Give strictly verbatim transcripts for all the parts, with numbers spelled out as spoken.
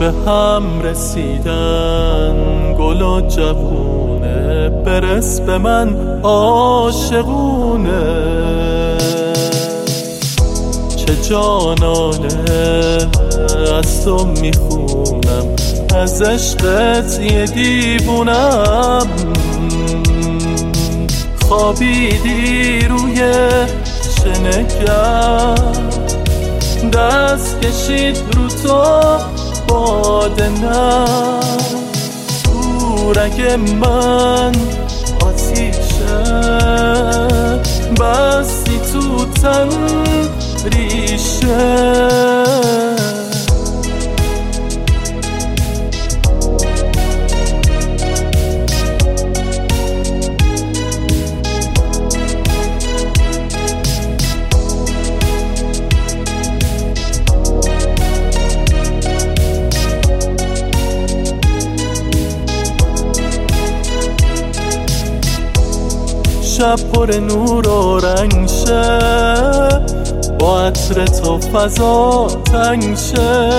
به هم رسیدن گل و جوونه، برس به من عاشقونه. چه جانانه از تو میخونم، از عشقت یه دیوونم. خوابیدی روی شنگر، دست کشید رو تو باده نه. تو رگ من آتیشه بستی، تو تن ریشه. شب پر نور و رنگ شه، با عطر تو فضا تنگ شه.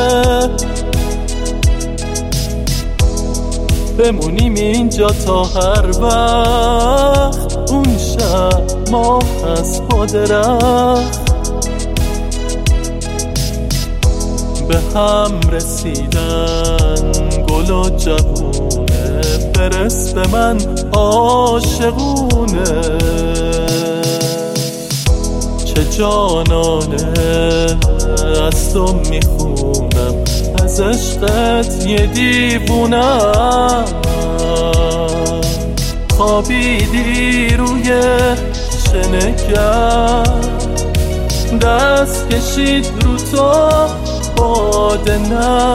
بمونیم اینجا تا هر وقت، اون شب ما از با درخت. به هم رسیدن گل و جوونه، برس به من عاشقونه. چه جانانه از تو میخونم، از عشقت یه دیوونم. خوابیدی روی شنگر، دست کشید رو تو باده نه.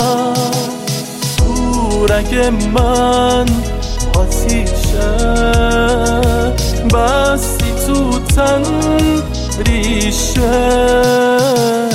تو رگ من آتیشه بستی، تو تن ریشه.